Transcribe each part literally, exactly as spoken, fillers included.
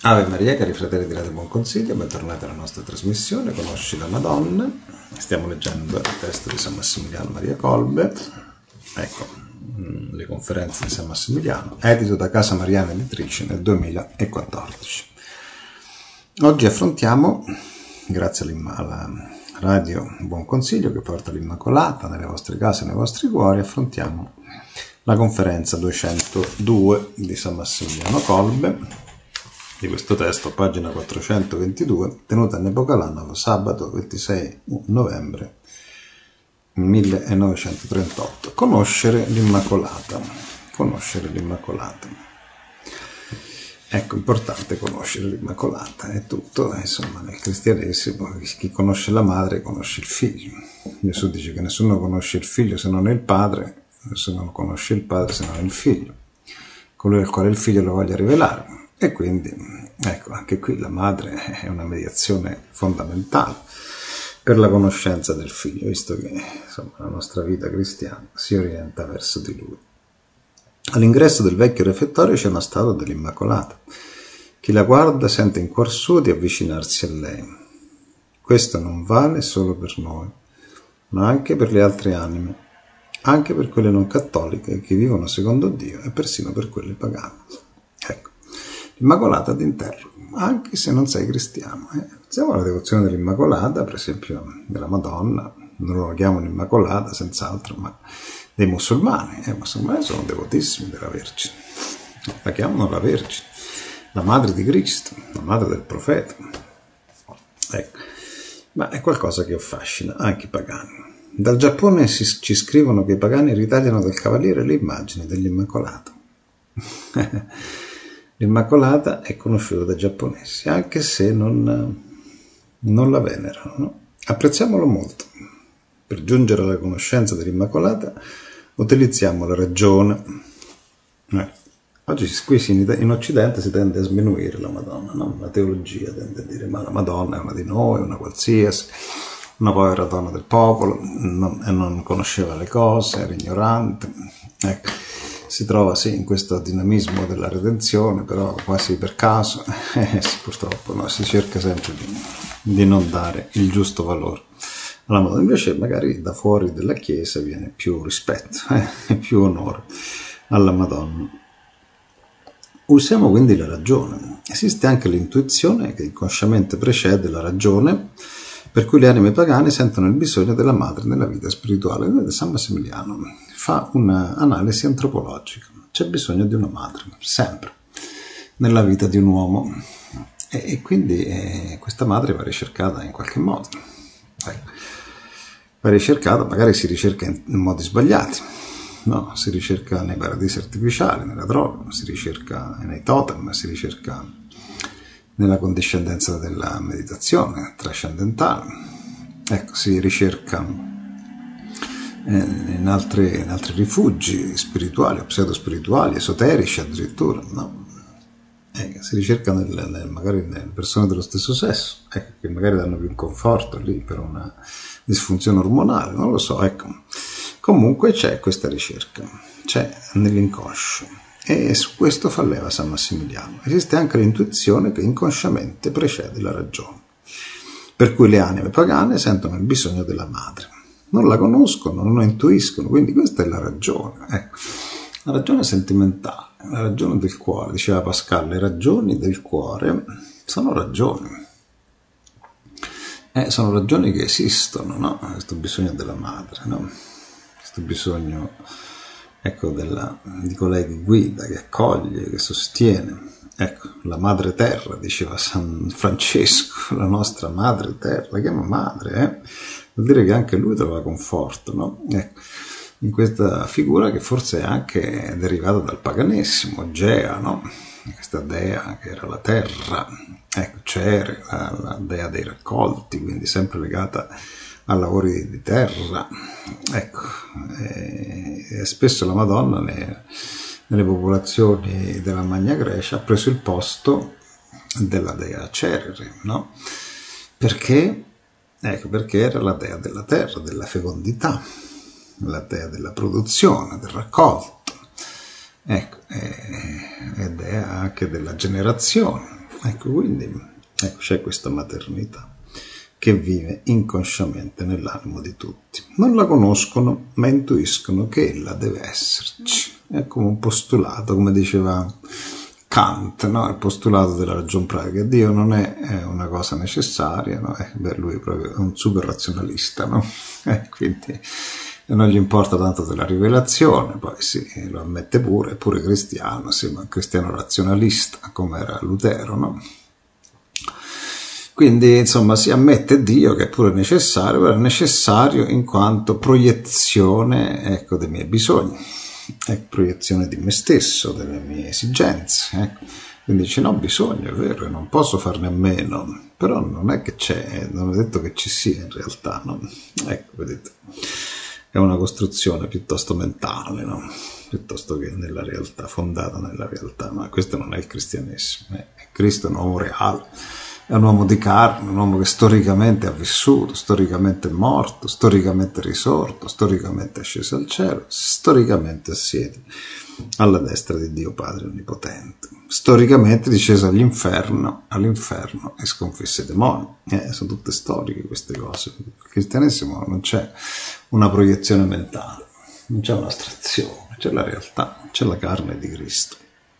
Ave Maria, cari fratelli di Radio Buon Consiglio, bentornati alla nostra trasmissione Conosci la Madonna. Stiamo leggendo il testo di San Massimiliano Maria Kolbe, ecco, le conferenze di San Massimiliano, edito da Casa Mariana Editrice nel duemilaquattordici. Oggi affrontiamo, grazie alla Radio Buon Consiglio che porta l'Immacolata nelle vostre case e nei vostri cuori, affrontiamo la conferenza duecentodue di San Massimiliano Kolbe, di questo testo, pagina quattrocentoventidue, tenuta in Epocalano sabato ventisei novembre millenovecentotrentotto. Conoscere l'Immacolata. Conoscere l'Immacolata. Ecco, importante conoscere l'Immacolata, è tutto, insomma, nel cristianesimo chi conosce la madre conosce il figlio. Gesù dice che nessuno conosce il figlio se non è il padre, nessuno conosce il padre se non è il figlio, colui al quale il figlio lo voglia rivelare. E quindi, ecco, anche qui la madre è una mediazione fondamentale per la conoscenza del figlio, visto che insomma, la nostra vita cristiana si orienta verso di lui. All'ingresso del vecchio refettorio c'è una statua dell'Immacolata. Chi la guarda sente in cuor suo di avvicinarsi a lei. Questo non vale solo per noi, ma anche per le altre anime, anche per quelle non cattoliche che vivono secondo Dio e persino per quelle pagane. Ecco. Immacolata d'interno, anche se non sei cristiano. Eh. Pensiamo alla devozione dell'Immacolata, per esempio della Madonna, non la chiamano Immacolata senz'altro, ma dei musulmani. I musulmani sono devotissimi della Vergine, la chiamano la Vergine, la madre di Cristo, la madre del profeta. Ecco. Ma è qualcosa che affascina anche i pagani. Dal Giappone si, ci scrivono che i pagani ritagliano del Cavaliere le immagini dell'Immacolata. L'Immacolata è conosciuta dai giapponesi, anche se non, non la venerano. No? Apprezziamolo molto. Per giungere alla conoscenza dell'Immacolata utilizziamo la ragione. Eh. Oggi qui in Occidente si tende a sminuire la Madonna, no? La teologia tende a dire ma la Madonna è una di noi, una qualsiasi, una povera donna del popolo, non, e non conosceva le cose, era ignorante. Ecco. Si trova sì in questo dinamismo della redenzione, però quasi per caso, eh, sì, purtroppo no, si cerca sempre di, di non dare il giusto valore alla Madonna. Invece magari da fuori della Chiesa viene più rispetto e eh, più onore alla Madonna. Usiamo quindi la ragione. Esiste anche l'intuizione che inconsciamente precede la ragione, per cui le anime pagane sentono il bisogno della madre nella vita spirituale. Vedete, San Massimiliano fa un'analisi antropologica. C'è bisogno di una madre, sempre, nella vita di un uomo. E, e quindi eh, questa madre va ricercata in qualche modo. Ecco. Va ricercata, magari si ricerca in, in modi sbagliati. No, si ricerca nei paradisi artificiali, nella droga, si ricerca nei totem, si ricerca nella condiscendenza della meditazione trascendentale. Ecco, si ricerca eh, in, altri, in altri rifugi spirituali, pseudo-spirituali, esoterici addirittura, no? Eh, si ricerca nel, nel, magari nelle persone dello stesso sesso, ecco, che magari danno più conforto lì per una disfunzione ormonale, non lo so, ecco. Comunque c'è questa ricerca, c'è nell'inconscio. E su questo fa leva San Massimiliano. Esiste anche l'intuizione che inconsciamente precede la ragione, per cui le anime pagane sentono il bisogno della madre. Non la conoscono, non la intuiscono, quindi questa è la ragione. Ecco. La ragione sentimentale, la ragione del cuore, diceva Pascal, le ragioni del cuore sono ragioni. Eh, sono ragioni che esistono, no? Questo bisogno della madre, no? Questo bisogno... ecco, della, di colei che guida, che accoglie, che sostiene. Ecco, la madre terra, diceva San Francesco, la nostra madre terra, la chiama madre, eh? Vuol dire che anche lui trova conforto, no? Ecco, in questa figura che forse è anche derivata dal paganesimo, Gea, no? Questa dea che era la terra, ecco, Cere, la, la dea dei raccolti, quindi sempre legata a lavori di terra, ecco, e, e spesso la Madonna ne, nelle popolazioni della Magna Grecia ha preso il posto della dea Cerere, no? Perché? Ecco, perché era la dea della terra, della fecondità, la dea della produzione, del raccolto, ecco, ed è anche della generazione, Ecco, quindi ecco, c'è questa maternità che vive inconsciamente nell'animo di tutti. Non la conoscono, ma intuiscono che ella deve esserci. È come un postulato, come diceva Kant, no? Il postulato della ragion pratica. Dio non è, è una cosa necessaria, no? Eh, beh, lui è proprio un super razionalista, no? Eh, quindi non gli importa tanto della rivelazione, poi sì, lo ammette pure, è pure cristiano, sì, ma un cristiano razionalista, come era Lutero, no? Quindi, insomma, si ammette Dio che è pure necessario, però è necessario in quanto proiezione, ecco, dei miei bisogni, ecco, proiezione di me stesso, delle mie esigenze, ecco. Quindi dice, no, bisogno, è vero, non posso farne a meno, però non è che c'è, non è detto che ci sia in realtà, no? Ecco, vedete, è una costruzione piuttosto mentale, no? Piuttosto che nella realtà, fondata nella realtà, ma questo non è il cristianesimo, eh? Cristo è un uomo reale. È un uomo di carne, un uomo che storicamente ha vissuto, storicamente è morto, storicamente è risorto, storicamente è sceso al cielo, storicamente siede alla destra di Dio Padre Onnipotente, storicamente è disceso all'inferno, all'inferno e sconfisse i demoni. Eh, sono tutte storiche queste cose. Il cristianesimo non c'è una proiezione mentale, non c'è un'astrazione, c'è la realtà, c'è la carne di Cristo.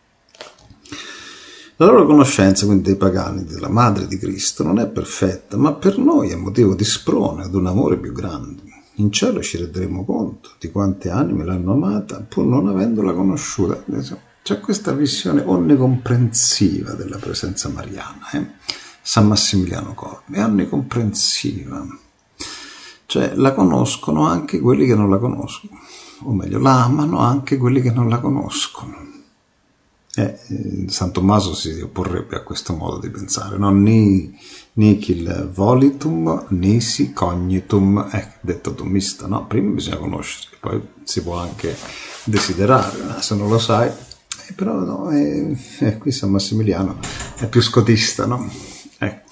La loro conoscenza, quindi dei pagani, della madre di Cristo, non è perfetta, ma per noi è motivo di sprone ad un amore più grande. In cielo ci renderemo conto di quante anime l'hanno amata, pur non avendola conosciuta. C'è questa visione onnicomprensiva della presenza mariana, eh? San Massimiliano Colbe, è onnicomprensiva. Cioè, la conoscono anche quelli che non la conoscono, o meglio, la amano anche quelli che non la conoscono. Eh, San Tommaso si opporrebbe a questo modo di pensare, no? Ni nihil volitum, nisi cognitum, eh, detto tommista, no? Prima bisogna conoscere, poi si può anche desiderare, no? Se non lo sai, eh, però no, eh, eh, qui San Massimiliano è più scotista, no? Eh.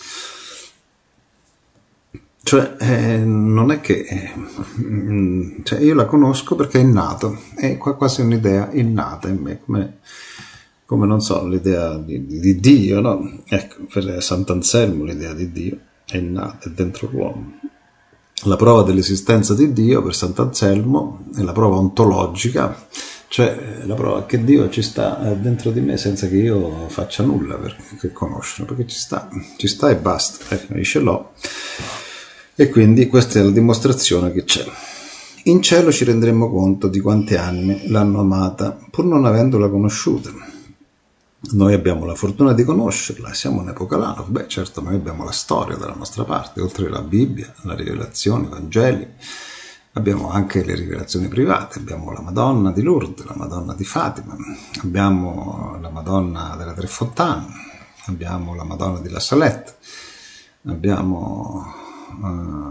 Cioè, eh, non è che eh, cioè io la conosco perché è innato, è quasi un'idea innata in me, come come non so, l'idea di, di, di Dio, no? Ecco, per Sant'Anselmo l'idea di Dio è innata, è dentro l'uomo. La prova dell'esistenza di Dio per Sant'Anselmo è la prova ontologica, cioè la prova che Dio ci sta dentro di me senza che io faccia nulla per, per conoscerlo, perché ci sta, ci sta e basta, ecco, io ce l'ho. E quindi questa è la dimostrazione che c'è. In cielo ci renderemo conto di quante anime l'hanno amata, pur non avendola conosciuta. Noi abbiamo la fortuna di conoscerla, siamo un'epoca Lanov, beh certo noi abbiamo la storia dalla nostra parte, oltre la Bibbia, la rivelazione, i Vangeli, abbiamo anche le rivelazioni private, abbiamo la Madonna di Lourdes, la Madonna di Fatima, abbiamo la Madonna delle Tre Fontane, abbiamo la Madonna di La Salette, abbiamo, uh,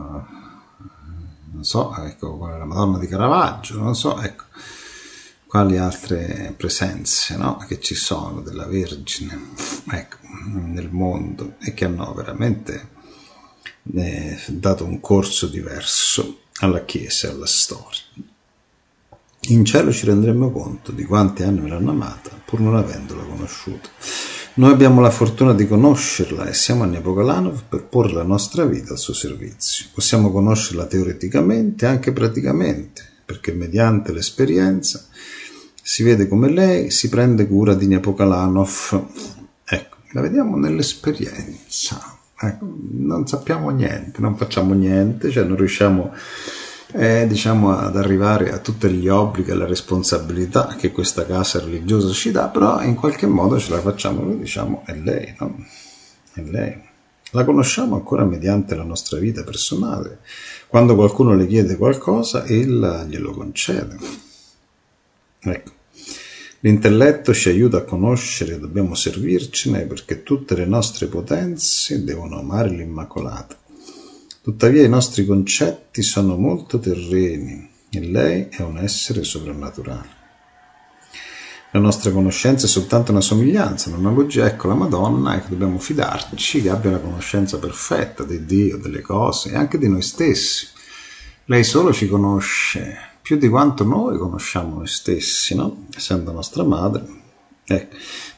non so, ecco, la Madonna di Caravaggio, non so, ecco, quali altre presenze, no? Che ci sono della Vergine, ecco, nel mondo e che hanno veramente eh, dato un corso diverso alla Chiesa e alla storia. In cielo ci renderemo conto di quante anime l'hanno amata pur non avendola conosciuta. Noi abbiamo la fortuna di conoscerla e siamo a Nepocalanov per porre la nostra vita al suo servizio. Possiamo conoscerla teoreticamente e anche praticamente, perché mediante l'esperienza si vede come lei si prende cura di Nepocalanov. Ecco, la vediamo nell'esperienza. Ecco, non sappiamo niente, non facciamo niente, cioè non riusciamo eh, diciamo ad arrivare a tutti gli obblighi e alle responsabilità che questa casa religiosa ci dà, però in qualche modo ce la facciamo, noi diciamo è lei, no? È lei. La conosciamo ancora mediante la nostra vita personale. Quando qualcuno le chiede qualcosa, ella glielo concede. Ecco. L'intelletto ci aiuta a conoscere e dobbiamo servircene perché tutte le nostre potenze devono amare l'Immacolata. Tuttavia i nostri concetti sono molto terreni e lei è un essere sovrannaturale. La nostra conoscenza è soltanto una somiglianza, un'analogia. Ecco la Madonna, ecco, dobbiamo fidarci che abbia la conoscenza perfetta di Dio, delle cose e anche di noi stessi. Lei solo ci conosce più di quanto noi conosciamo noi stessi, no? Essendo nostra madre. Eh,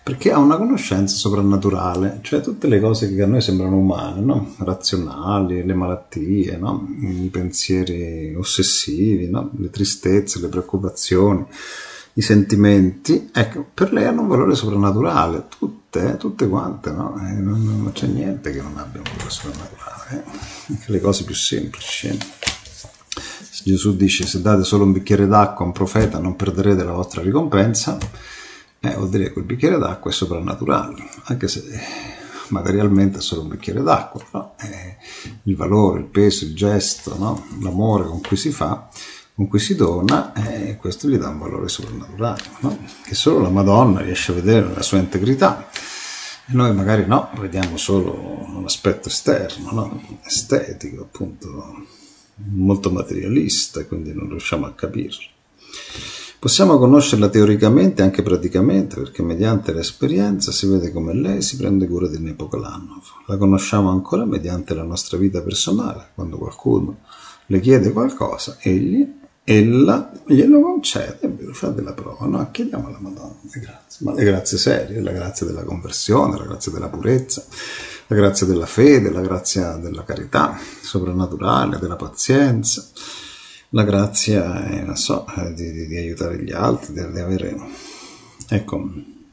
perché ha una conoscenza soprannaturale, cioè tutte le cose che a noi sembrano umane, no? Razionali, le malattie, no? I pensieri ossessivi, no? Le tristezze, le preoccupazioni, i sentimenti, ecco, per lei hanno un valore soprannaturale, tutte, tutte quante, no? E non, non c'è niente che non abbia un valore soprannaturale, eh? Anche le cose più semplici. Eh? Gesù dice: se date solo un bicchiere d'acqua a un profeta non perderete la vostra ricompensa, eh, vuol dire che quel bicchiere d'acqua è soprannaturale, anche se materialmente è solo un bicchiere d'acqua, però eh, il valore, il peso, il gesto, no? L'amore con cui si fa, con cui si dona, eh, questo gli dà un valore soprannaturale, no? Che solo la Madonna riesce a vedere nella sua integrità, e noi magari no, vediamo solo un aspetto esterno, no? Estetico, appunto, molto materialista, quindi non riusciamo a capirlo. Possiamo conoscerla teoricamente e anche praticamente, perché mediante l'esperienza si vede come lei si prende cura di Nepokalanov. La conosciamo ancora mediante la nostra vita personale, quando qualcuno le chiede qualcosa, egli, ella glielo concede, è vero, fa della prova, no? Chiediamo alla Madonna le grazie, ma le grazie serie, la grazia della conversione, la grazia della purezza, la grazia della fede, la grazia della carità soprannaturale, della pazienza, la grazia, eh, non so, di, di, di aiutare gli altri, di, di avere, ecco,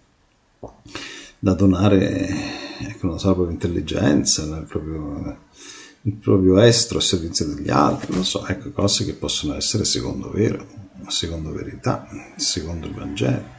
da donare, ecco, non so, la propria intelligenza, il proprio, il proprio estro a servizio degli altri, non so, ecco, cose che possono essere secondo vero, secondo verità, secondo il Vangelo.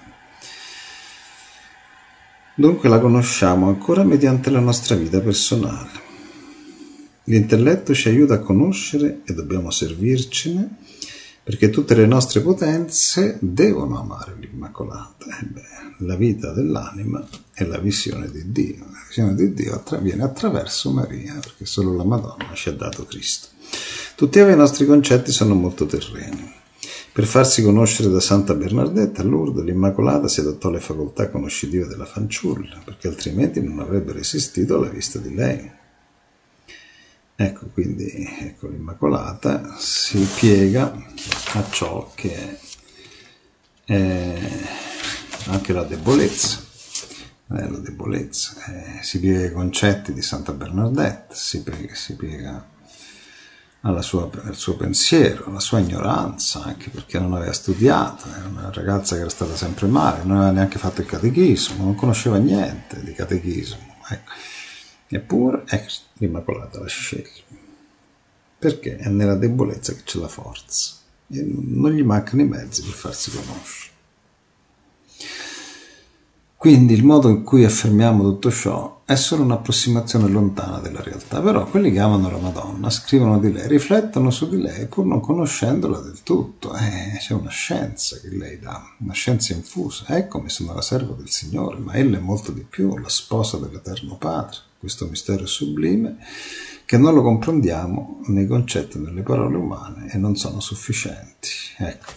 Dunque la conosciamo ancora mediante la nostra vita personale. L'intelletto ci aiuta a conoscere e dobbiamo servircene, perché tutte le nostre potenze devono amare l'Immacolata. Eh beh, la vita dell'anima è la visione di Dio. La visione di Dio avviene attraverso Maria, perché solo la Madonna ci ha dato Cristo. Tuttavia i nostri concetti sono molto terreni. Per farsi conoscere da Santa Bernardetta a Lourdes, l'Immacolata si adattò alle facoltà conoscitive della fanciulla, perché altrimenti non avrebbe resistito alla vista di lei. Ecco, quindi ecco, l'Immacolata si piega a ciò che è, è anche la debolezza, eh, la debolezza. Eh, si piega ai concetti di Santa Bernardetta, si piega, si piega alla sua, al suo pensiero, alla sua ignoranza, anche perché non aveva studiato, era una ragazza che era stata sempre male, non aveva neanche fatto il catechismo, non conosceva niente di catechismo, ecco. Eppure ecco, l'Immacolata la sceglie, perché è nella debolezza che c'è la forza e non gli mancano i mezzi per farsi conoscere. Quindi il modo in cui affermiamo tutto ciò è solo un'approssimazione lontana della realtà, però quelli che amano la Madonna scrivono di lei, riflettono su di lei pur non conoscendola del tutto. Eh, c'è una scienza che lei dà, una scienza infusa. Eccomi, sono la serva del Signore, ma ella è molto di più, la sposa dell'Eterno Padre. Questo mistero è sublime, che non lo comprendiamo nei concetti e nelle parole umane e non sono sufficienti. Ecco.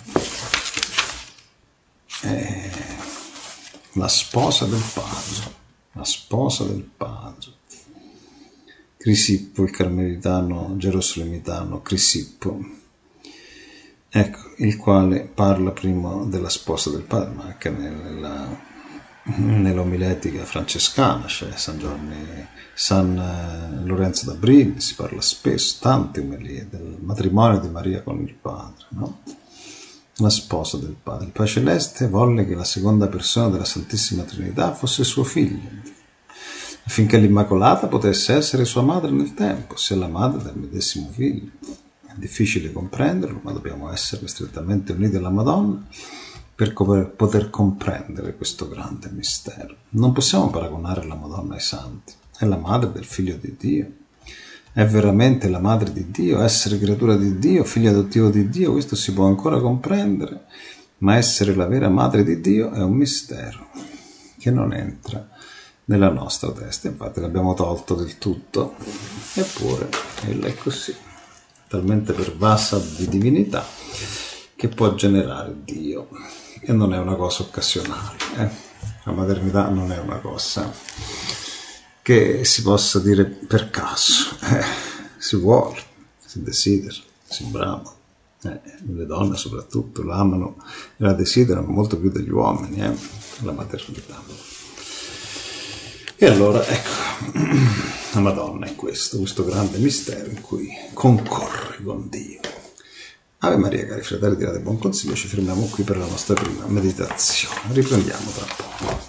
Eh, la sposa del Padre, la sposa del Padre. Crisippo, il carmelitano gerosolimitano Crisippo, ecco, il quale parla prima della sposa del Padre, ma anche nella nell'omiletica francescana, cioè San Giovanni, San Lorenzo da Brindisi, si parla spesso, tante omelie del matrimonio di Maria con il Padre, no? La sposa del Padre. Il Padre Celeste volle che la seconda persona della Santissima Trinità fosse suo figlio, affinché l'Immacolata potesse essere sua madre nel tempo, sia la madre del medesimo figlio. È difficile comprenderlo, ma dobbiamo essere strettamente uniti alla Madonna per poter comprendere questo grande mistero. Non possiamo paragonare la Madonna ai santi, è la madre del Figlio di Dio, è veramente la madre di Dio, essere creatura di Dio, figlio adottivo di Dio, questo si può ancora comprendere, ma essere la vera madre di Dio è un mistero che non entra nella nostra testa, infatti l'abbiamo tolto del tutto, eppure ella è così, talmente pervasa di divinità che può generare Dio. E non è una cosa occasionale, eh? La maternità non è una cosa che si possa dire per caso, eh? Si vuole, si desidera, si brama, eh? Le donne soprattutto l'amano e la desiderano molto più degli uomini, eh? La maternità. E allora, ecco, la Madonna è questo, questo grande mistero in cui concorre con Dio. Ave Maria, cari fratelli di Radio Buon Consiglio, ci fermiamo qui per la nostra prima meditazione. Riprendiamo tra poco.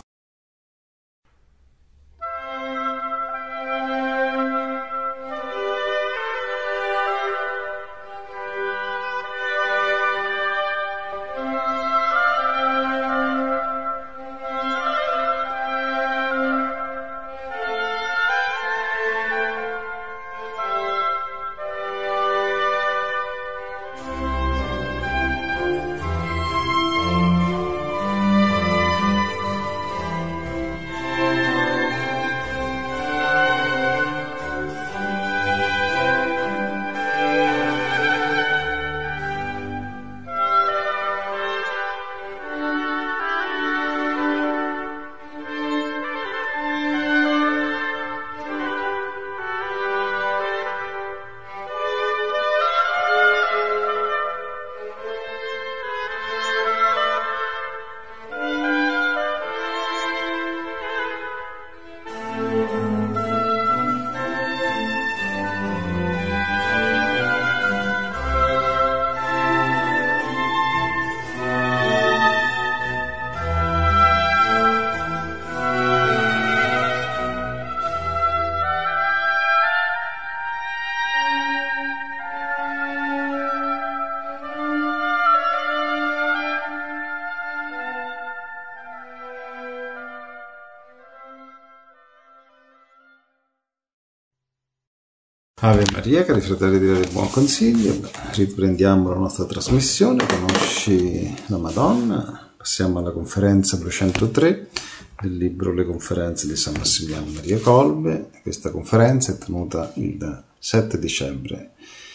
Ave Maria, cari fratelli di Radio Buon Consiglio, riprendiamo la nostra trasmissione, conosci la Madonna, passiamo alla conferenza duecentotré del libro Le conferenze di San Massimiliano Maria Kolbe. Questa conferenza è tenuta il sette dicembre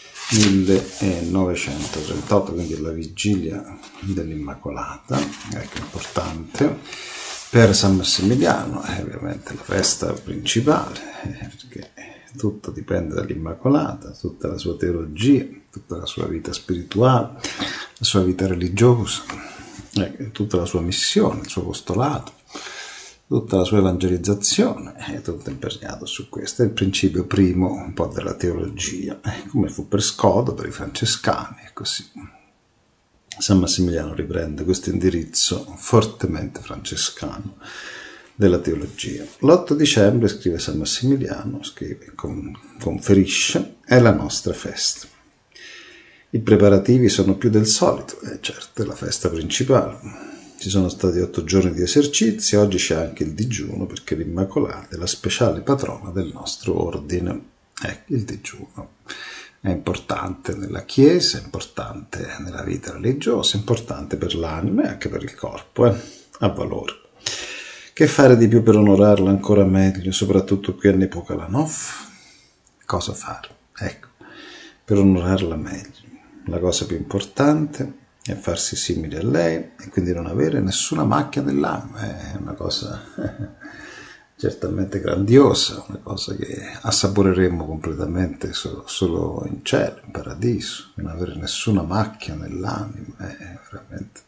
millenovecentotrentotto, quindi la vigilia dell'Immacolata, ecco, importante per San Massimiliano, è ovviamente la festa principale, perché tutto dipende dall'Immacolata, tutta la sua teologia, tutta la sua vita spirituale, la sua vita religiosa, eh, tutta la sua missione, il suo apostolato, tutta la sua evangelizzazione, è tutto impegnato su questo. È il principio primo un po' della teologia, come fu per Scodo, per i francescani, e così. San Massimiliano riprende questo indirizzo fortemente francescano della teologia. L'otto dicembre, scrive San Massimiliano, scrive, conferisce, è la nostra festa. I preparativi sono più del solito, e eh, certo, è la festa principale. Ci sono stati otto giorni di esercizi, oggi c'è anche il digiuno, perché l'Immacolata è la speciale patrona del nostro ordine. Ecco, il digiuno è importante nella Chiesa, è importante nella vita religiosa, è importante per l'anima e anche per il corpo, eh? Ha valore. Che fare di più per onorarla ancora meglio, soprattutto qui all'epoca Lanov? Cosa fare? Ecco, per onorarla meglio. La cosa più importante è farsi simile a lei e quindi non avere nessuna macchia nell'anima. È una cosa certamente grandiosa, una cosa che assaporeremo completamente solo, solo in cielo, in paradiso. Non avere nessuna macchia nell'anima è veramente...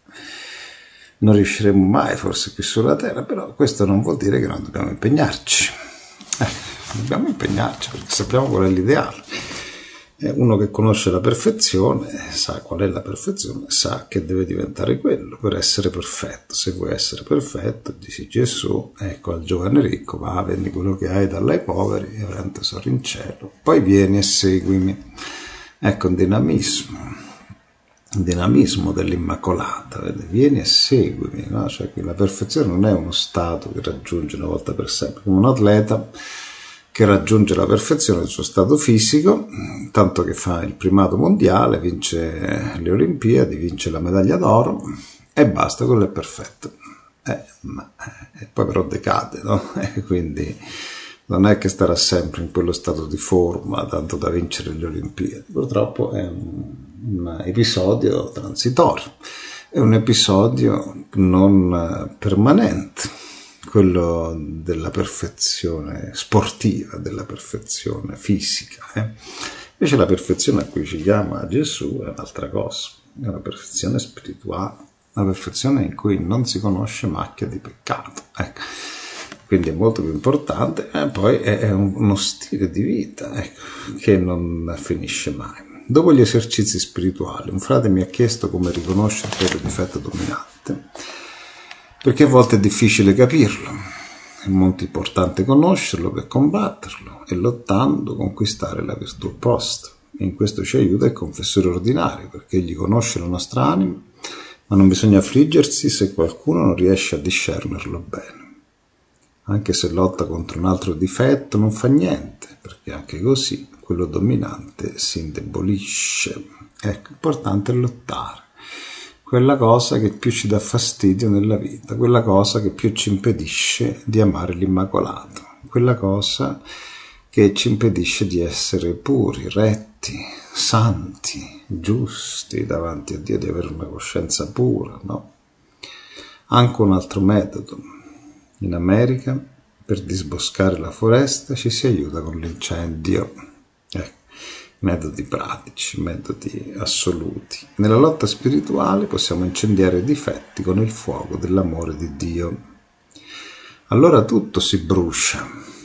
Non riusciremo mai, forse, qui sulla terra, però questo non vuol dire che non dobbiamo impegnarci. Eh, dobbiamo impegnarci perché sappiamo qual è l'ideale. Eh, uno che conosce la perfezione, sa qual è la perfezione, sa che deve diventare quello per essere perfetto. Se vuoi essere perfetto, dici Gesù, ecco al giovane ricco, va, vendi quello che hai, dalla ai poveri, e avrai un tesoro in cielo. Poi vieni e seguimi. Ecco un dinamismo. Il dinamismo dell'Immacolata, vede? Vieni e seguimi, no? Cioè che la perfezione non è uno stato che raggiunge una volta per sempre, come un atleta che raggiunge la perfezione del suo stato fisico, tanto che fa il primato mondiale, vince le Olimpiadi, vince la medaglia d'oro e basta, quello è perfetto. Eh, ma, eh, poi però decade, no? E quindi non è che starà sempre in quello stato di forma tanto da vincere le Olimpiadi, purtroppo è un un episodio transitorio, è un episodio non permanente, quello della perfezione sportiva, della perfezione fisica. Eh? Invece la perfezione a cui ci chiama Gesù è un'altra cosa, è una perfezione spirituale, una perfezione in cui non si conosce macchia di peccato. Ecco. quindi è molto più importante, e poi è uno stile di vita, ecco, che non finisce mai. Dopo gli esercizi spirituali, un frate mi ha chiesto come riconoscere il proprio difetto dominante, perché a volte è difficile capirlo, è molto importante conoscerlo per combatterlo e lottando conquistare la virtù opposta. In questo ci aiuta il confessore ordinario, perché egli conosce la nostra anima, ma non bisogna affliggersi se qualcuno non riesce a discernerlo bene. Anche se lotta contro un altro difetto non fa niente, perché anche così quello dominante si indebolisce. Ecco, importante è lottare. Quella cosa che più ci dà fastidio nella vita, quella cosa che più ci impedisce di amare l'Immacolato, quella cosa che ci impedisce di essere puri, retti, santi, giusti davanti a Dio, di avere una coscienza pura, no? Anche un altro metodo. In America, per disboscare la foresta, ci si aiuta con l'incendio. Ecco, metodi pratici, metodi assoluti. Nella lotta spirituale possiamo incendiare i difetti con il fuoco dell'amore di Dio. Allora tutto si brucia.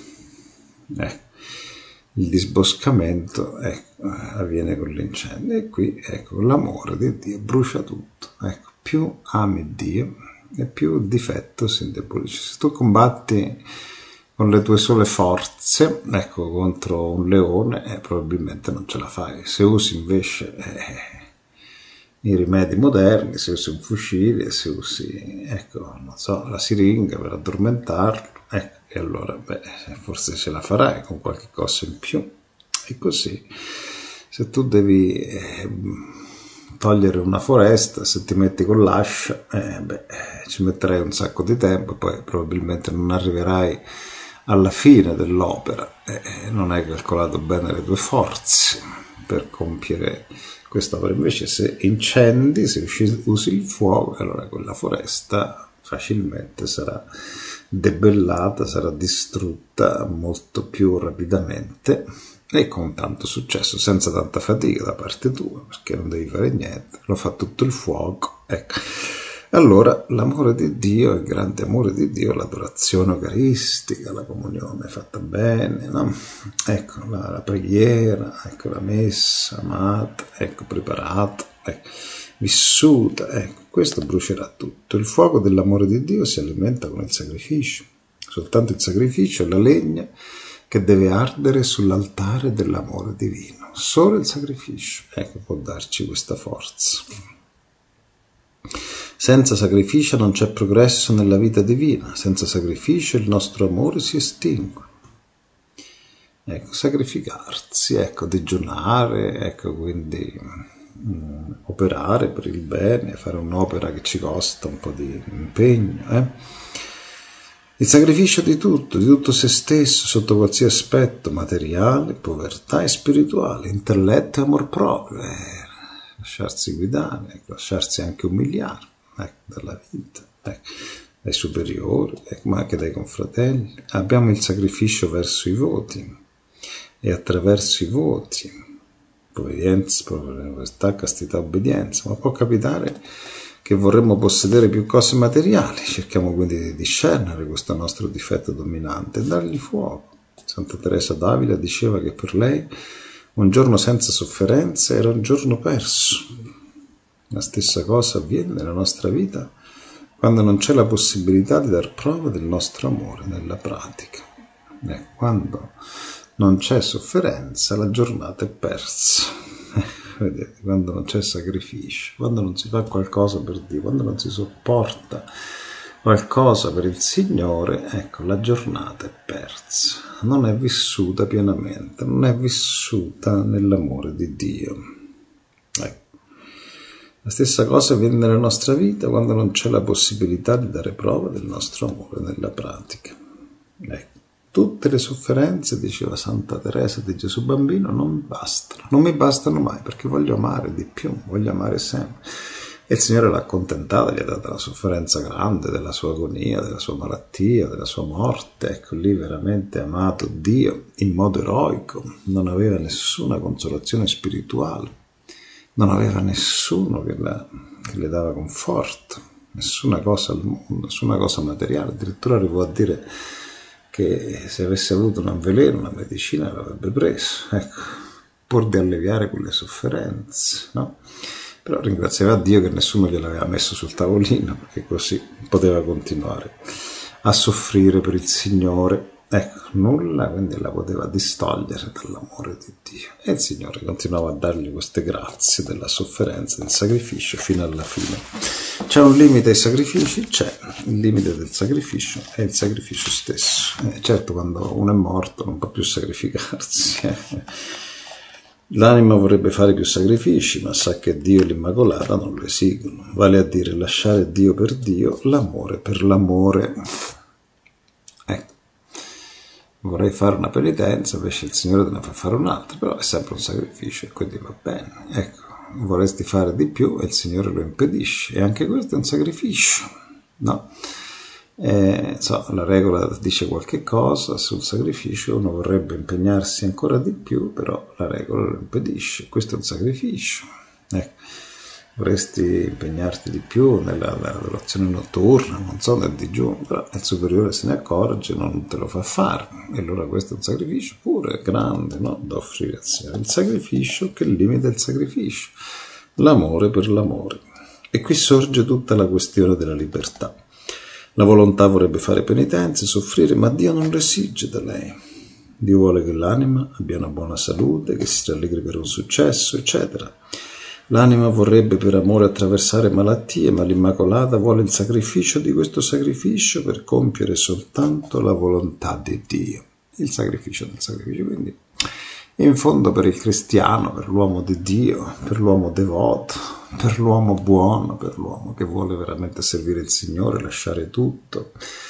Ecco. Il disboscamento ecco, avviene con l'incendio e qui ecco, l'amore di Dio brucia tutto. Ecco, più ami Dio e più il difetto si indebolisce. Se tu combatti con le tue sole forze ecco, contro un leone eh, probabilmente non ce la fai. Se usi invece eh, i rimedi moderni, se usi un fucile, se usi ecco, non so, la siringa per addormentarlo, ecco, e allora beh, forse ce la farai con qualche cosa in più. E così, se tu devi eh, togliere una foresta, se ti metti con l'ascia, eh, beh, ci metterai un sacco di tempo, poi probabilmente non arriverai alla fine dell'opera, eh, non hai calcolato bene le tue forze per compiere quest'opera. Invece se incendi, se usi il fuoco, allora quella foresta facilmente sarà debellata, sarà distrutta molto più rapidamente e con tanto successo, senza tanta fatica da parte tua, perché non devi fare niente, lo fa tutto il fuoco. Ecco. Allora l'amore di Dio, il grande amore di Dio, l'adorazione eucaristica, la comunione fatta bene, no? Ecco, la, la preghiera, ecco, la messa amata, ecco, preparata, ecco, vissuta, ecco, questo brucerà tutto. Il fuoco dell'amore di Dio si alimenta con il sacrificio. Soltanto il sacrificio è la legna che deve ardere sull'altare dell'amore divino. Solo il sacrificio, ecco, può darci questa forza. Senza sacrificio non c'è progresso nella vita divina. Senza sacrificio il nostro amore si estingue. Ecco, sacrificarsi, ecco, digiunare, ecco, quindi mh, operare per il bene, fare un'opera che ci costa un po' di impegno, eh? Il sacrificio di tutto, di tutto se stesso, sotto qualsiasi aspetto, materiale, povertà e spirituale, intelletto e amor proprio, eh, lasciarsi guidare, ecco, lasciarsi anche umiliare, ecco, dalla vita, ecco, dai superiori, ecco, ma anche dai confratelli. Abbiamo il sacrificio verso i voti e attraverso i voti, obbedienza, povertà, castità, obbedienza, ma può capitare che vorremmo possedere più cose materiali, cerchiamo quindi di discernere questo nostro difetto dominante e dargli fuoco. Santa Teresa d'Avila diceva che per lei un giorno senza sofferenze era un giorno perso. La stessa cosa avviene nella nostra vita quando non c'è la possibilità di dar prova del nostro amore nella pratica. E quando non c'è sofferenza, la giornata è persa. Vedete, quando non c'è sacrificio, quando non si fa qualcosa per Dio, quando non si sopporta qualcosa per il Signore, ecco, la giornata è persa, non è vissuta pienamente, non è vissuta nell'amore di Dio. Ecco. La stessa cosa avviene nella nostra vita quando non c'è la possibilità di dare prova del nostro amore nella pratica. Ecco. Tutte le sofferenze, diceva Santa Teresa di Gesù Bambino, non mi bastano, non mi bastano mai, perché voglio amare di più, voglio amare sempre. E il Signore l'ha accontentata, gli ha dato la sofferenza grande della sua agonia, della sua malattia, della sua morte. Ecco, lì veramente amato Dio in modo eroico, non aveva nessuna consolazione spirituale, non aveva nessuno che, la, che le dava conforto, nessuna cosa al mondo, nessuna cosa materiale, addirittura arrivò a dire che se avesse avuto un avveleno, una medicina l'avrebbe preso, ecco, pur di alleviare quelle sofferenze, no? Però ringraziava Dio che nessuno gliel'aveva messo sul tavolino, perché così poteva continuare a soffrire per il Signore. Ecco, nulla quindi la poteva distogliere dall'amore di Dio. E il Signore continuava a dargli queste grazie della sofferenza, del sacrificio fino alla fine. C'è un limite ai sacrifici? C'è. Il limite del sacrificio è il sacrificio stesso. Eh, certo, quando uno è morto non può più sacrificarsi. Eh. L'anima vorrebbe fare più sacrifici, ma sa che Dio e l'Immacolata non lo esigono. Vale a dire lasciare Dio per Dio, l'amore per l'amore. Ecco. Vorrei fare una penitenza, invece il Signore te ne fa fare un'altra, però è sempre un sacrificio e quindi va bene. Ecco, vorresti fare di più e il Signore lo impedisce, e anche questo è un sacrificio, no? Eh, so, la regola dice qualche cosa sul sacrificio, uno vorrebbe impegnarsi ancora di più, però la regola lo impedisce, questo è un sacrificio. Ecco. Vorresti impegnarti di più nella, nella adorazione notturna, non so, nel digiuno, però il superiore se ne accorge, non te lo fa fare, e allora questo è un sacrificio pure grande, no? Da offrire al Signore. Il sacrificio che limita il sacrificio, l'amore per l'amore. E qui sorge tutta la questione della libertà. La volontà vorrebbe fare penitenze, soffrire, ma Dio non lo esige da lei. Dio vuole che l'anima abbia una buona salute, che si rallegri per un successo, eccetera. L'anima vorrebbe per amore attraversare malattie, ma l'Immacolata vuole il sacrificio di questo sacrificio per compiere soltanto la volontà di Dio. Il sacrificio del sacrificio, quindi in fondo per il cristiano, per l'uomo di Dio, per l'uomo devoto, per l'uomo buono, per l'uomo che vuole veramente servire il Signore, lasciare tutto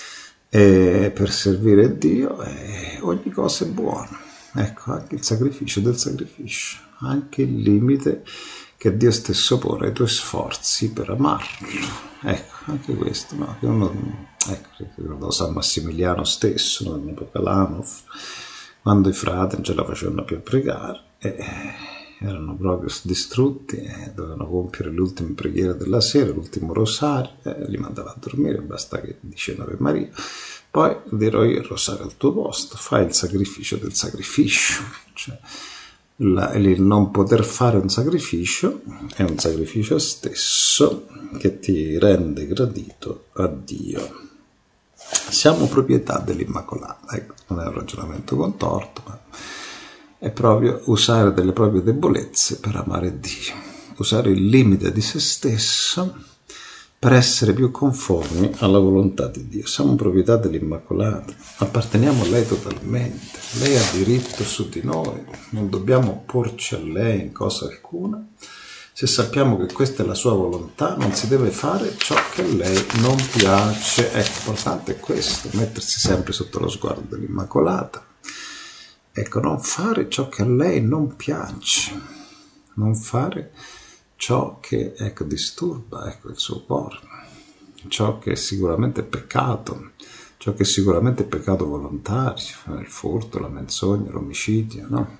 e per servire Dio, e ogni cosa è buona. Ecco, anche il sacrificio del sacrificio, anche il limite che Dio stesso pone ai tuoi sforzi per amarlo. Ecco, anche questo, no? Che uno, ecco, ricordo San Massimiliano stesso, no? L'epoca Lanov, quando i frati non ce la facevano più a pregare, e erano proprio distrutti, e dovevano compiere le ultime preghiere della sera, l'ultimo rosario, e li mandava a dormire, basta che dice Ave Maria, poi dirò io il rosario al tuo posto, fai il sacrificio del sacrificio, cioè La, il non poter fare un sacrificio è un sacrificio stesso che ti rende gradito a Dio. Siamo proprietà dell'Immacolata, ecco, non è un ragionamento contorto, ma è proprio usare delle proprie debolezze per amare Dio, usare il limite di se stesso per essere più conformi alla volontà di Dio. Siamo proprietà dell'Immacolata, apparteniamo a lei totalmente, lei ha diritto su di noi, non dobbiamo opporci a lei in cosa alcuna. Se sappiamo che questa è la sua volontà, non si deve fare ciò che a lei non piace. Ecco, l'importante è questo, mettersi sempre sotto lo sguardo dell'Immacolata. Ecco, non fare ciò che a lei non piace, non fare ciò che, ecco, disturba, ecco, il suo cuore, ciò che sicuramente è peccato, ciò che sicuramente è peccato volontario, il furto, la menzogna, l'omicidio, no?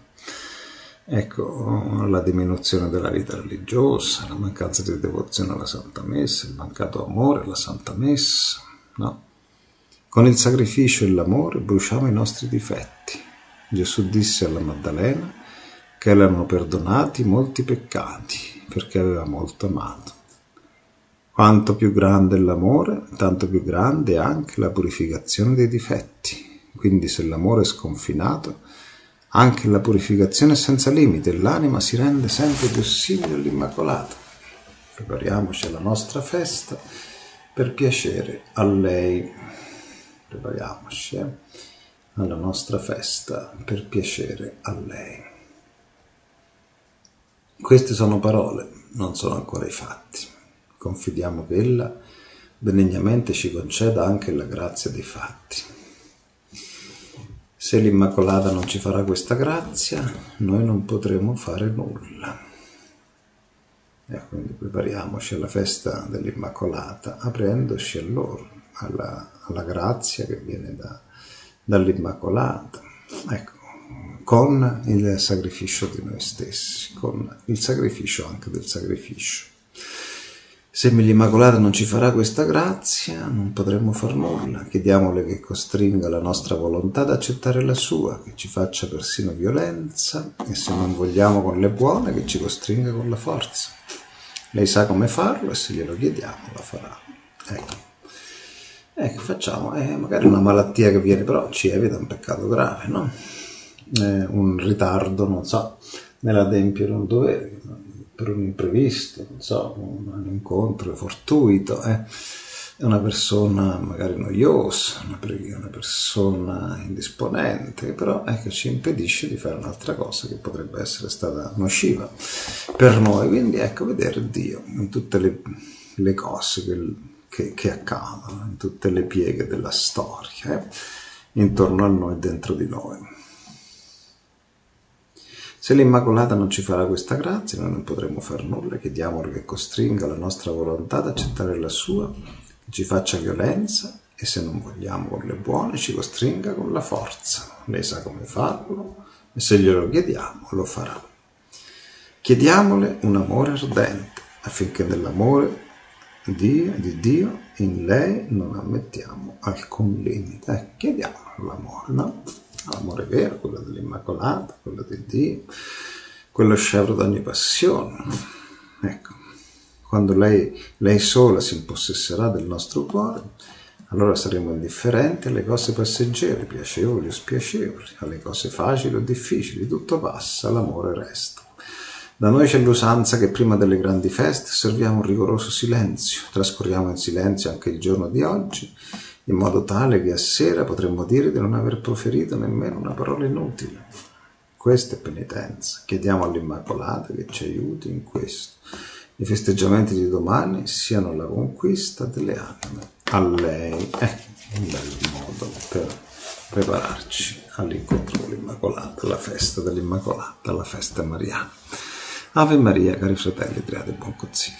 Ecco, la diminuzione della vita religiosa, la mancanza di devozione alla Santa Messa, il mancato amore alla Santa Messa, no? Con il sacrificio e l'amore bruciamo i nostri difetti. Gesù disse alla Maddalena che erano perdonati molti peccati, perché aveva molto amato. Quanto più grande è l'amore, tanto più grande è anche la purificazione dei difetti. Quindi se l'amore è sconfinato, anche la purificazione è senza limite, l'anima si rende sempre più simile all'Immacolata. Prepariamoci alla nostra festa per piacere a lei. Prepariamoci eh, alla nostra festa per piacere a lei. Queste sono parole, non sono ancora i fatti. Confidiamo che ella benignamente ci conceda anche la grazia dei fatti. Se l'Immacolata non ci farà questa grazia, noi non potremo fare nulla. E quindi prepariamoci alla festa dell'Immacolata, aprendoci a loro, alla, alla grazia che viene da, dall'Immacolata. Ecco, con il sacrificio di noi stessi, con il sacrificio anche del sacrificio. Se l'Immacolata non ci farà questa grazia, non potremo far nulla. Chiediamole che costringa la nostra volontà ad accettare la sua, che ci faccia persino violenza, e se non vogliamo con le buone, che ci costringa con la forza. Lei sa come farlo e se glielo chiediamo la farà. Ecco, ecco facciamo, è magari una malattia che viene, però ci evita un peccato grave, no? Eh, un ritardo, non so, nell'adempiere un dovere, per un imprevisto, non so, un, un incontro fortuito, eh? Una persona magari noiosa, una, una persona indisponente, che però ecco, ci impedisce di fare un'altra cosa che potrebbe essere stata nociva per noi. Quindi ecco, vedere Dio in tutte le, le cose che, che, che accadono, in tutte le pieghe della storia, eh? Intorno a noi, dentro di noi. Se l'Immacolata non ci farà questa grazia, noi non potremo far nulla. Chiediamole che costringa la nostra volontà ad accettare la sua, che ci faccia violenza, e se non vogliamo con le buone, ci costringa con la forza. Lei sa come farlo, e se glielo chiediamo, lo farà. Chiediamole un amore ardente, affinché nell'amore di, di Dio in lei non ammettiamo alcun limite. Eh, chiediamole l'amore, no? L'amore vero, quello dell'Immacolata, quello di Dio, quello scevro da ogni passione. Ecco, quando lei, lei sola si impossesserà del nostro cuore, allora saremo indifferenti alle cose passeggere, piacevoli o spiacevoli, alle cose facili o difficili, tutto passa, l'amore resta. Da noi c'è l'usanza che prima delle grandi feste osserviamo un rigoroso silenzio, trascorriamo in silenzio anche il giorno di oggi, in modo tale che a sera potremmo dire di non aver proferito nemmeno una parola inutile. Questa è penitenza. Chiediamo all'Immacolata che ci aiuti in questo. I festeggiamenti di domani siano la conquista delle anime. A lei è un bel modo per prepararci all'incontro con l'Immacolata, alla festa dell'Immacolata, alla festa mariana. Ave Maria, cari fratelli, triate buon consiglio.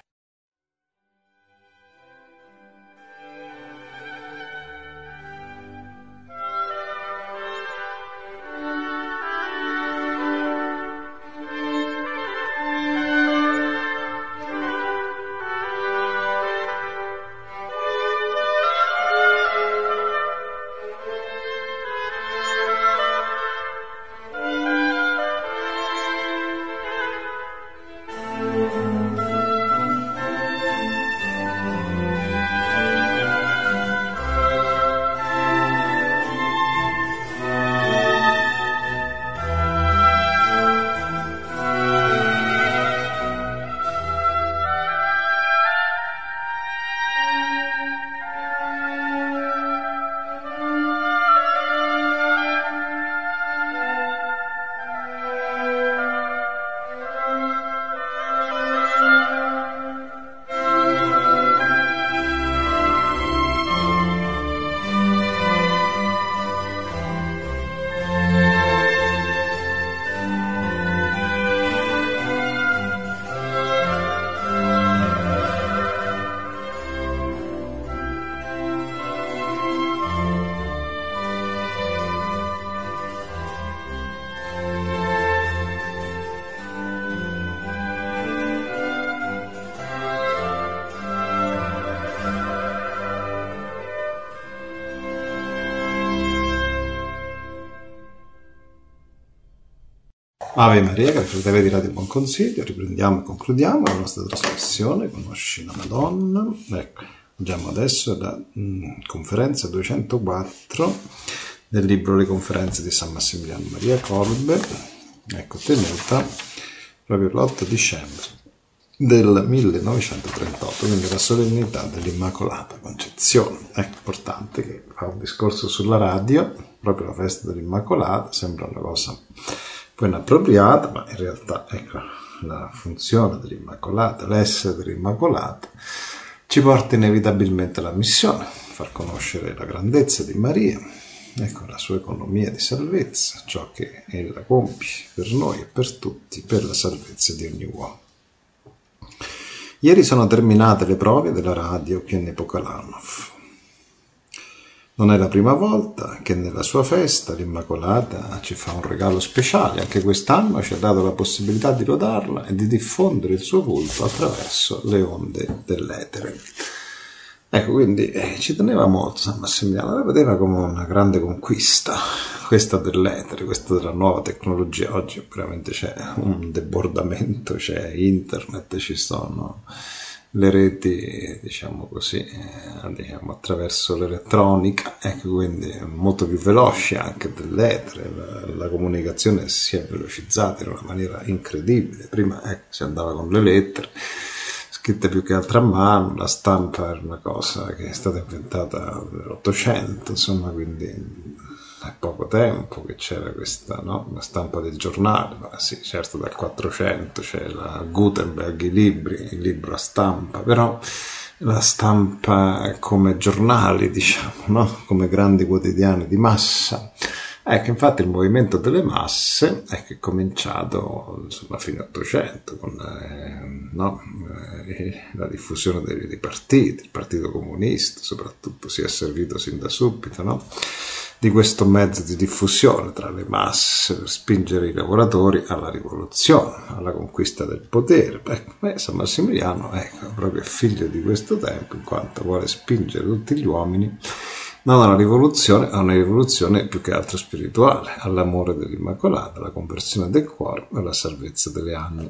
Ave Maria, cari fratelli, tirate buon consiglio. Riprendiamo e concludiamo la nostra trasmissione. Conosci la Madonna. Ecco, leggiamo adesso la mh, conferenza duecentoquattro del libro Le conferenze di San Massimiliano Maria Kolbe, ecco, tenuta proprio l'otto dicembre del millenovecentotrentotto, quindi la solennità dell'Immacolata Concezione. È importante che fa un discorso sulla radio, proprio la festa dell'Immacolata, sembra una cosa poi inappropriata, ma in realtà ecco, la funzione dell'Immacolata, l'essere dell'Immacolata ci porta inevitabilmente alla missione, far conoscere la grandezza di Maria, ecco, la sua economia di salvezza, ciò che ella compie per noi e per tutti, per la salvezza di ogni uomo. Ieri sono terminate le prove della radio qui in epoca Lanov. Non è la prima volta che nella sua festa l'Immacolata ci fa un regalo speciale, anche quest'anno ci ha dato la possibilità di lodarla e di diffondere il suo culto attraverso le onde dell'etere. Ecco, quindi eh, ci teneva molto San Massimiliano, la vedeva come una grande conquista, questa dell'etere, questa della nuova tecnologia. Oggi veramente c'è un debordamento, c'è internet, ci sono le reti, diciamo così, eh, diciamo, attraverso l'elettronica, ecco, quindi è molto più veloce anche dell'etere, la, la comunicazione si è velocizzata in una maniera incredibile. Prima ecco, si andava con le lettere, scritte più che altro a mano, la stampa era una cosa che è stata inventata nell'Ottocento, insomma, quindi è poco tempo che c'era questa, no? La stampa del giornale, ma sì, certo dal quattrocento c'è la Gutenberg, i libri, il libro a stampa, però la stampa come giornali, diciamo, no? Come grandi quotidiani di massa. Ecco, infatti il movimento delle masse è che è cominciato insomma a fine Ottocento con eh, no? eh, la diffusione dei, dei partiti, il Partito Comunista soprattutto si è servito sin da subito, no? Di questo mezzo di diffusione tra le masse per spingere i lavoratori alla rivoluzione, alla conquista del potere. Ecco, beh, San Massimiliano ecco, proprio è figlio di questo tempo, in quanto vuole spingere tutti gli uomini non alla rivoluzione, a una rivoluzione più che altro spirituale, all'amore dell'Immacolata, alla conversione del cuore e alla salvezza delle anime.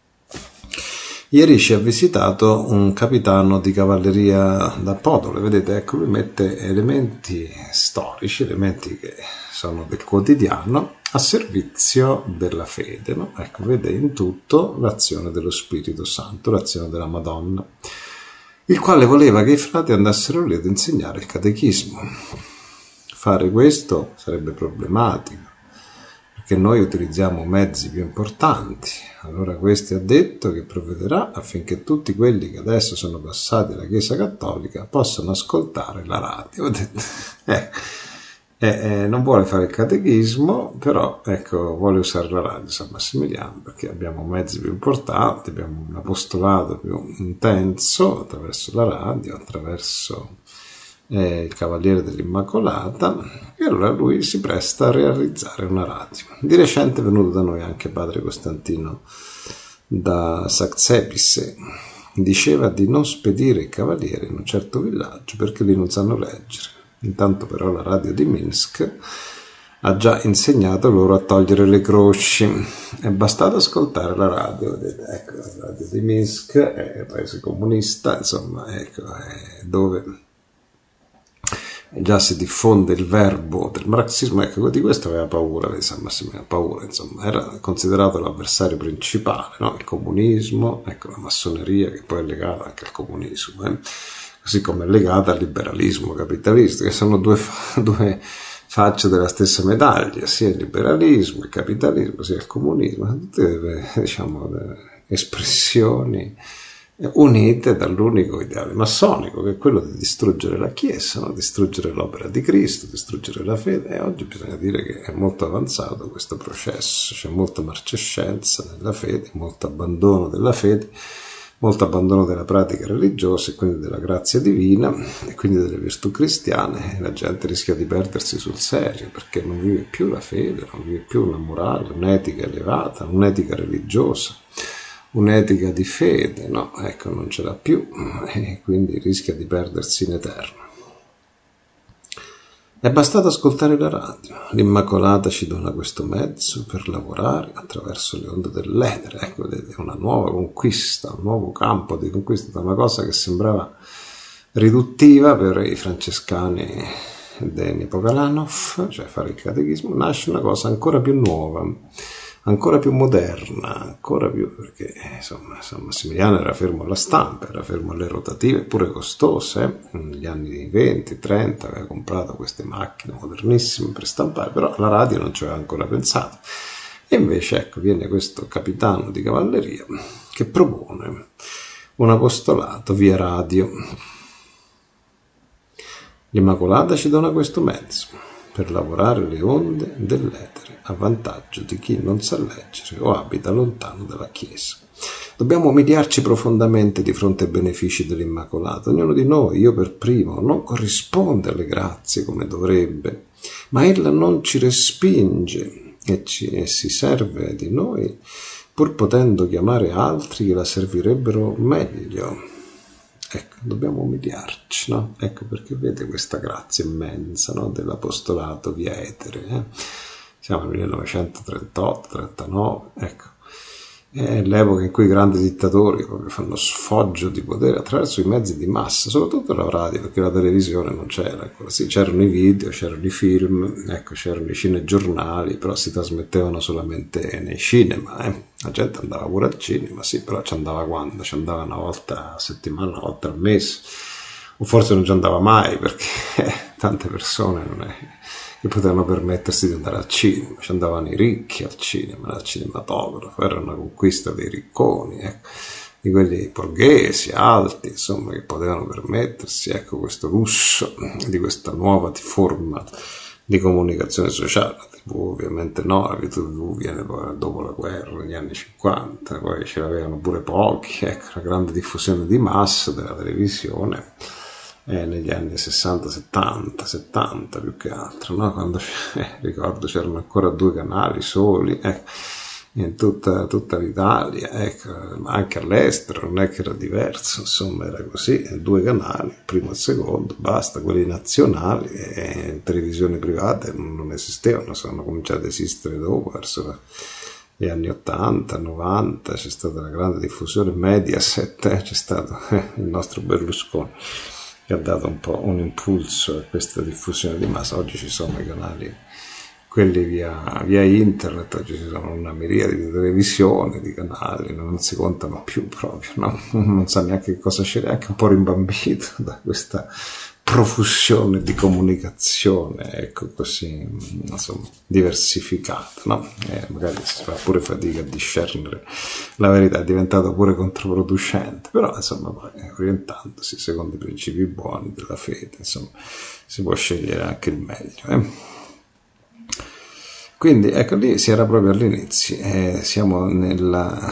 Ieri ci ha visitato un capitano di cavalleria da Podole, vedete, ecco, lui mette elementi storici, elementi che sono del quotidiano, a servizio della fede, no? Ecco, vede in tutto l'azione dello Spirito Santo, l'azione della Madonna, il quale voleva che i frati andassero lì ad insegnare il catechismo. Fare questo sarebbe problematico, perché noi utilizziamo mezzi più importanti. Allora questi ha detto che provvederà affinché tutti quelli che adesso sono passati alla Chiesa Cattolica possano ascoltare la radio. Ho detto, eh, eh, eh, non vuole fare il catechismo, però ecco, vuole usare la radio San Massimiliano, perché abbiamo mezzi più importanti, abbiamo un apostolato più intenso attraverso la radio, attraverso eh, il Cavaliere dell'Immacolata, e allora lui si presta a realizzare una radio. Di recente è venuto da noi anche padre Costantino da Saxepise, diceva di non spedire i cavalieri in un certo villaggio perché lì non sanno leggere. Intanto però la radio di Minsk ha già insegnato loro a togliere le croci. È bastato ascoltare la radio, vedete, ecco, la radio di Minsk è un paese comunista, insomma, ecco, è dove già si diffonde il verbo del marxismo. Ecco, di questo aveva paura, di San Massimiliano, paura, insomma, era considerato l'avversario principale, no? Il comunismo, ecco, la massoneria che poi è legata anche al comunismo, eh? Così come è legata al liberalismo capitalista, che sono due, due facce della stessa medaglia, sia il liberalismo, il capitalismo, sia il comunismo, tutte, diciamo, espressioni unite dall'unico ideale massonico, che è quello di distruggere la Chiesa, no? Distruggere l'opera di Cristo, distruggere la fede. E oggi bisogna dire che è molto avanzato questo processo, c'è molta marcescenza nella fede, molto abbandono della fede, molto abbandono della pratica religiosa e quindi della grazia divina e quindi delle virtù cristiane, e la gente rischia di perdersi sul serio perché non vive più la fede, non vive più una morale, un'etica elevata, un'etica religiosa, un'etica di fede, no? Ecco, non ce l'ha più e quindi rischia di perdersi in eterno. È bastato ascoltare la radio. L'Immacolata ci dona questo mezzo per lavorare attraverso le onde dell'etere. Ecco, vedete, una nuova conquista, un nuovo campo di conquista, da una cosa che sembrava riduttiva per i francescani di Nepokalanov, cioè fare il catechismo, nasce una cosa ancora più nuova, ancora più moderna, ancora più, perché insomma San Massimiliano era fermo alla stampa, era fermo alle rotative, pure costose, eh? Negli anni venti trenta aveva comprato queste macchine modernissime per stampare, però la radio non ci aveva ancora pensato. E invece ecco, viene questo capitano di cavalleria che propone un apostolato via radio. L'Immacolata ci dona questo mezzo per lavorare le onde dell'etere a vantaggio di chi non sa leggere o abita lontano dalla Chiesa. Dobbiamo umiliarci profondamente di fronte ai benefici dell'Immacolata. Ognuno di noi, io per primo, non corrisponde alle grazie come dovrebbe, ma ella non ci respinge e, ci, e si serve di noi, pur potendo chiamare altri che la servirebbero meglio. Ecco, dobbiamo umiliarci, no? Ecco perché vede questa grazia immensa, no? Dell'apostolato via etere. Eh? Siamo nel millenovecentotrentotto trentanove, ecco. È l'epoca in cui i grandi dittatori proprio fanno sfoggio di potere attraverso i mezzi di massa, soprattutto la radio, perché la televisione non c'era ancora. Sì, c'erano i video, c'erano i film, ecco, c'erano i cinegiornali, però si trasmettevano solamente nei cinema. Eh. La gente andava pure al cinema, sì, però ci andava quando? Ci andava una volta a settimana, una volta al mese, o forse non ci andava mai, perché eh, tante persone non è che potevano permettersi di andare al cinema, ci andavano i ricchi al cinema, al cinematografo, era una conquista dei ricconi, ecco, di quelli borghesi, alti, insomma, che potevano permettersi, ecco, questo lusso di questa nuova forma di comunicazione sociale. La tivù ovviamente no, la tivù viene dopo la guerra, negli anni cinquanta, poi ce l'avevano pure pochi, ecco, la grande diffusione di massa della televisione. Eh, negli anni sessanta, settanta, settanta più che altro, no? Quando eh, ricordo c'erano ancora due canali soli, eh, in tutta, tutta l'Italia, ecco, ma anche all'estero non è che era diverso, insomma era così, due canali, il primo e il secondo, basta, quelli nazionali, e televisioni private non esistevano, sono cominciate ad esistere dopo, verso gli anni ottanta, novanta, c'è stata una grande diffusione, Mediaset, eh, c'è stato eh, il nostro Berlusconi, che ha dato un po' un impulso a questa diffusione di massa. Oggi ci sono i canali, quelli via, via internet, oggi ci sono una miriade di televisione, di canali, non si contano più proprio, no? Non sa neanche che cosa c'è, anche un po' rimbambito da questa profusione di comunicazione, ecco, così, insomma, diversificata, no? E magari si fa pure fatica a discernere la verità, è diventato pure controproducente, però insomma poi orientandosi secondo i principi buoni della fede, insomma, si può scegliere anche il meglio, eh? Quindi ecco, lì si era proprio all'inizio, eh, siamo nella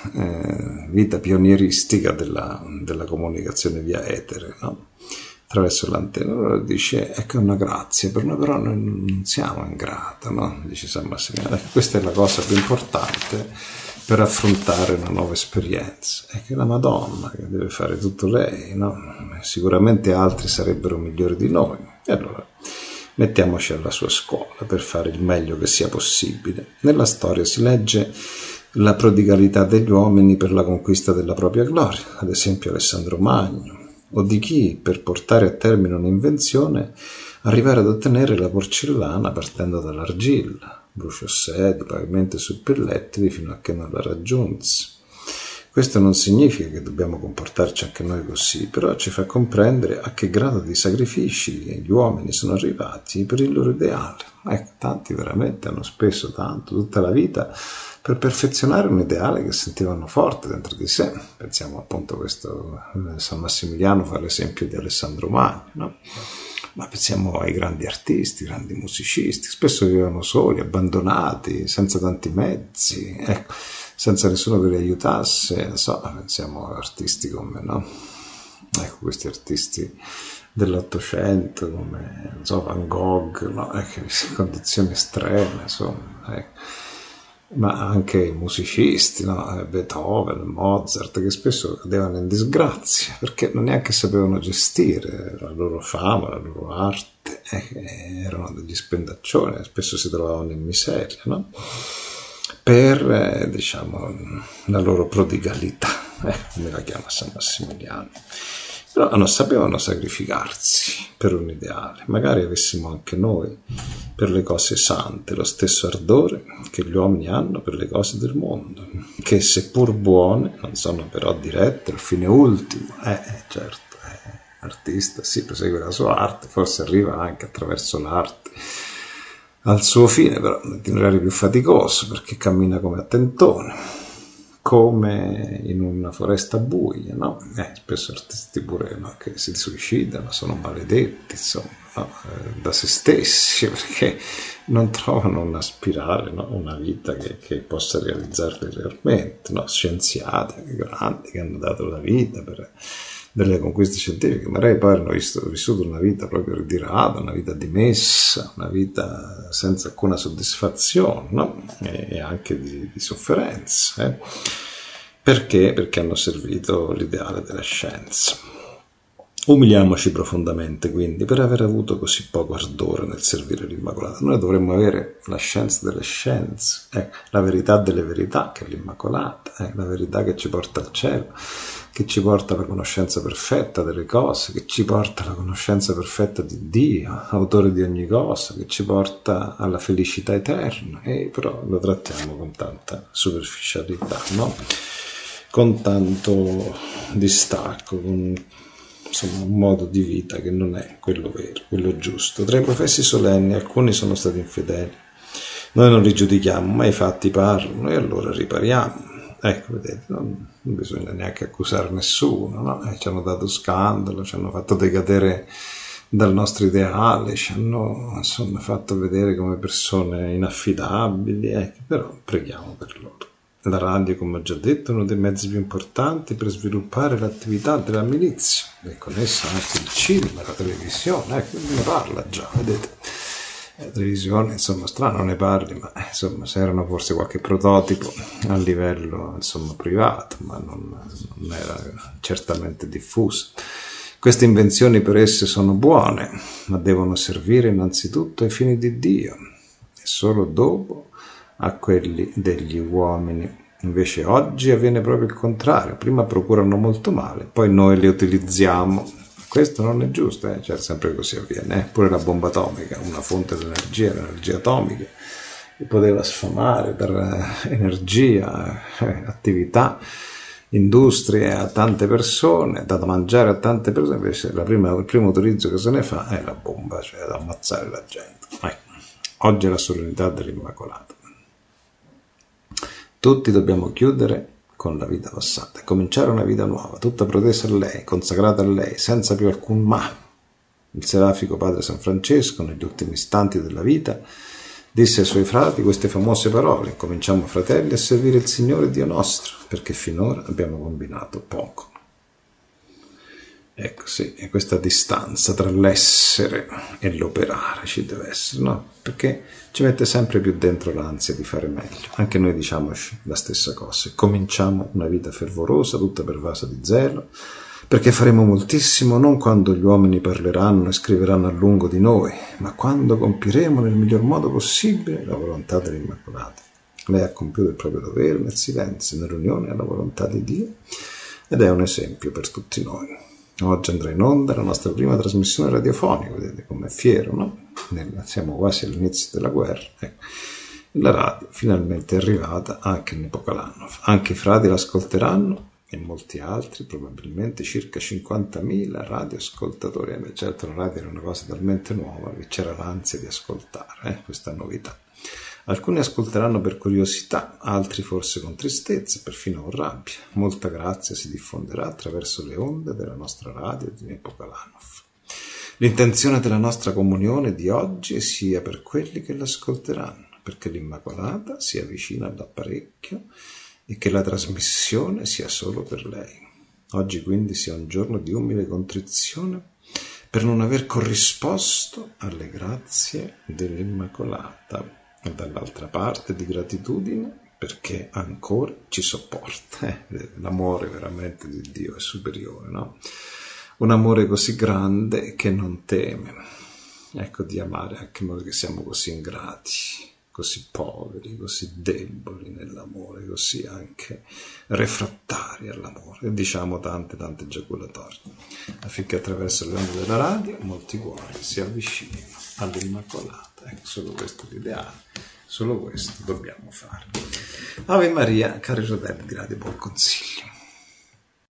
eh, vita pionieristica della, della comunicazione via etere, no? Attraverso l'antenna. Allora dice, ecco, è una grazia, per noi però noi non siamo in grado, no? Dice San Massimiliano, questa è la cosa più importante per affrontare una nuova esperienza, è che la Madonna, che deve fare tutto lei, no? Sicuramente altri sarebbero migliori di noi, e allora mettiamoci alla sua scuola per fare il meglio che sia possibile. Nella storia si legge la prodigalità degli uomini per la conquista della propria gloria, ad esempio Alessandro Magno, o di chi, per portare a termine un'invenzione, arrivare ad ottenere la porcellana partendo dall'argilla, bruciò sedi, pavimenti e suppellettili fino a che non la raggiunse. Questo non significa che dobbiamo comportarci anche noi così, però ci fa comprendere a che grado di sacrifici gli uomini sono arrivati per il loro ideale. Ecco, tanti veramente hanno speso tanto, tutta la vita, per perfezionare un ideale che sentivano forte dentro di sé. Pensiamo appunto a questo, San Massimiliano fa l'esempio di Alessandro Magno, no? Ma pensiamo ai grandi artisti, grandi musicisti, spesso vivevano soli, abbandonati, senza tanti mezzi, ecco, senza nessuno che li aiutasse, non so, pensiamo a artisti come, no? Ecco, questi artisti dell'Ottocento come, non so, Van Gogh, no? Ecco, in condizioni estreme, insomma, ecco. Ma anche i musicisti, no? Beethoven, Mozart, che spesso cadevano in disgrazia perché non neanche sapevano gestire la loro fama, la loro arte, eh, erano degli spendaccioni, spesso si trovavano in miseria, no? Per, eh, diciamo, la loro prodigalità, eh, come la chiama San Massimiliano. Però non sapevano sacrificarsi per un ideale. Magari avessimo anche noi per le cose sante lo stesso ardore che gli uomini hanno per le cose del mondo, che seppur buone non sono però dirette al fine ultimo. Eh, certo, eh, artista si prosegue la sua arte, forse arriva anche attraverso l'arte al suo fine, però un itinerario più faticoso perché cammina come a tentone. come in una foresta buia, no? Eh, spesso artisti pure, no, che si suicidano, sono maledetti, insomma, no? eh, da se stessi, perché non trovano una spirale, no? Una vita che, che possa realizzarli realmente, no? Scienziati grandi che hanno dato la vita per delle conquiste scientifiche, magari poi hanno visto, vissuto una vita proprio ritirata, una vita dimessa, una vita senza alcuna soddisfazione, no? e, e anche di, di sofferenza. Eh? Perché? Perché hanno servito l'ideale della scienza. Umiliamoci profondamente, quindi, per aver avuto così poco ardore nel servire l'Immacolata. Noi dovremmo avere la scienza delle scienze, eh, la verità delle verità, che è l'Immacolata, eh, la verità che ci porta al cielo, che ci porta alla conoscenza perfetta delle cose, che ci porta alla conoscenza perfetta di Dio, autore di ogni cosa, che ci porta alla felicità eterna, e però lo trattiamo con tanta superficialità, no? Con tanto distacco, con insomma un modo di vita che non è quello vero, quello giusto. Tra i professi solenni alcuni sono stati infedeli, noi non li giudichiamo, ma i fatti parlano e allora ripariamo. Ecco, vedete, non, non bisogna neanche accusare nessuno, no? Eh, ci hanno dato scandalo, ci hanno fatto decadere dal nostro ideale, ci hanno insomma fatto vedere come persone inaffidabili, eh, però preghiamo per loro. La radio, come ho già detto, è uno dei mezzi più importanti per sviluppare l'attività della milizia, e con essa anche il cinema, la televisione, ecco, ne parla già, vedete. La televisione, insomma, strano ne parli, ma insomma, se erano forse qualche prototipo a livello, insomma, privato, ma non, non era certamente diffuso. Queste invenzioni per esse sono buone, ma devono servire innanzitutto ai fini di Dio, e solo dopo a quelli degli uomini. Invece oggi avviene proprio il contrario, prima procurano molto male, poi noi le utilizziamo. Questo non è giusto, eh? Cioè, sempre così avviene, eh? Pure la bomba atomica, una fonte di energia, l'energia atomica, che poteva sfamare per eh, energia, eh, attività, industrie a tante persone, da mangiare a tante persone, invece la prima, il primo utilizzo che se ne fa è la bomba, cioè ad ammazzare la gente. Eh. Oggi è la solennità dell'Immacolata. Tutti dobbiamo chiudere con la vita passata e cominciare una vita nuova, tutta protesa a lei, consacrata a lei, senza più alcun ma. Il serafico padre San Francesco, negli ultimi istanti della vita, disse ai suoi frati queste famose parole: cominciamo, fratelli, a servire il Signore Dio nostro, perché finora abbiamo combinato poco. Ecco, sì, e questa distanza tra l'essere e l'operare ci deve essere, no? Perché ci mette sempre più dentro l'ansia di fare meglio. Anche noi diciamoci la stessa cosa: cominciamo una vita fervorosa, tutta pervasa di zelo, perché faremo moltissimo non quando gli uomini parleranno e scriveranno a lungo di noi, ma quando compiremo nel miglior modo possibile la volontà dell'Immacolata. Lei ha compiuto il proprio dovere nel silenzio, nell'unione alla volontà di Dio, ed è un esempio per tutti noi. Oggi andrà in onda la nostra prima trasmissione radiofonica, vedete com'è fiero, no? Siamo quasi all'inizio della guerra. Ecco. La radio finalmente è arrivata anche in epoca l'anno. Anche i frati l'ascolteranno e molti altri, probabilmente circa cinquantamila radioascoltatori. Eh, certo, la radio era una cosa talmente nuova che c'era l'ansia di ascoltare eh, questa novità. Alcuni ascolteranno per curiosità, altri forse con tristezza, perfino con rabbia. Molta grazia si diffonderà attraverso le onde della nostra radio di Epoca Lanov. L'intenzione della nostra comunione di oggi sia per quelli che l'ascolteranno, perché l'Immacolata sia vicina all'apparecchio e che la trasmissione sia solo per lei. Oggi quindi sia un giorno di umile contrizione per non aver corrisposto alle grazie dell'Immacolata. E dall'altra parte di gratitudine perché ancora ci sopporta. Eh? L'amore veramente di Dio è superiore, no? Un amore così grande che non teme. Ecco, di amare anche noi che siamo così ingrati, così poveri, così deboli nell'amore, così anche refrattari all'amore. E diciamo tante tante giaculatorie, affinché attraverso le onde della radio molti cuori si avvicinino all'Immacolata. Ecco, solo questo è l'ideale, solo questo dobbiamo fare. Ave Maria, cari fratelli, grazie, buon consiglio.